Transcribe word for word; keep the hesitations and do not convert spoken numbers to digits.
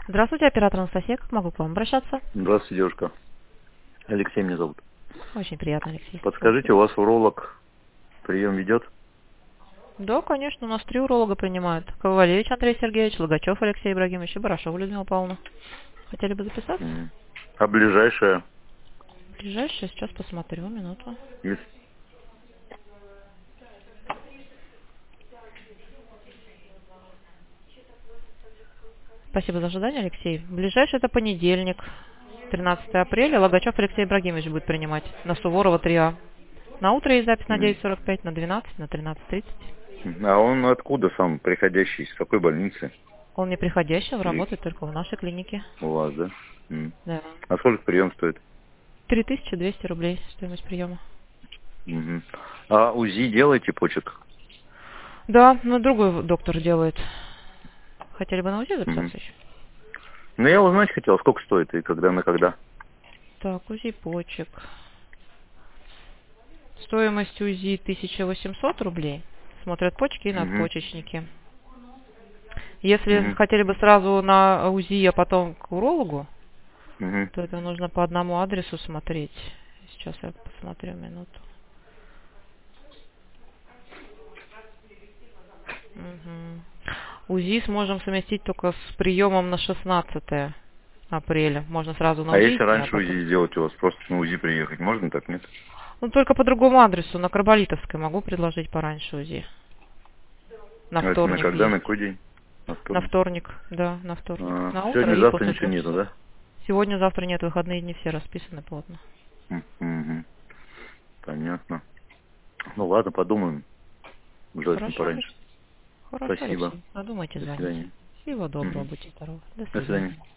Здравствуйте, оператор Анастасия. Как могу к вам обращаться? Здравствуйте, девушка. Алексей меня зовут. Очень приятно, Алексей. Подскажите, у вас уролог прием ведет? Да, конечно, у нас три уролога принимают. Ковалевич Андрей Сергеевич, Логачев Алексей Ибрагимович и Барашова Людмила Павловна. Хотели бы записаться? М. А ближайшая? Ближайшее, сейчас посмотрю, минуту. Есть? Спасибо за ожидание, Алексей. Ближайший это понедельник, тринадцатое апреля. Логачев Алексей Ибрагимович будет принимать на Суворова три А. На утро есть запись на М. девять сорок пять, на двенадцать, на тринадцать тридцать. А он откуда сам приходящий? Из какой больницы? Он не приходящий, он Или работает только в нашей клинике. у вас, да? М. Да. А сколько прием стоит? три тысячи двести рублей стоимость приема. Мгм. А УЗИ делаете почек? Да, но другой доктор делает. Хотели бы на УЗИ Мгм. записаться еще? Ну, я узнать хотел, сколько стоит и когда на когда. Так, УЗИ почек. Стоимость УЗИ тысяча восемьсот рублей. Смотрят почки и Мгм. надпочечники. Если Мгм. хотели бы сразу на УЗИ, а потом к урологу, Мгм. то это нужно по одному адресу смотреть. Сейчас я посмотрю минуту. Мгм. УЗИ сможем совместить только с приемом на шестнадцатое апреля. Можно сразу на А УЗИ если идти, а раньше потом... УЗИ сделать у вас, просто на УЗИ приехать, можно так, нет? Ну, только по другому адресу, на Карболитовской могу предложить пораньше УЗИ. На А это на вторник когда, есть. на какой день? На На вторник. вторник, да, на вторник. А, На утро сегодня, и завтра после ничего трех нету, часов. да? Сегодня, завтра нет, выходные дни все расписаны плотно. М, мгм. Понятно. Ну ладно, подумаем. Желательно Хорошо, пораньше. Алексей. Хорошо, Спасибо. Алексей. Подумайте, До звоните. свидания. Всего доброго, Мгм. будьте здоровы. До До свидания. свидания.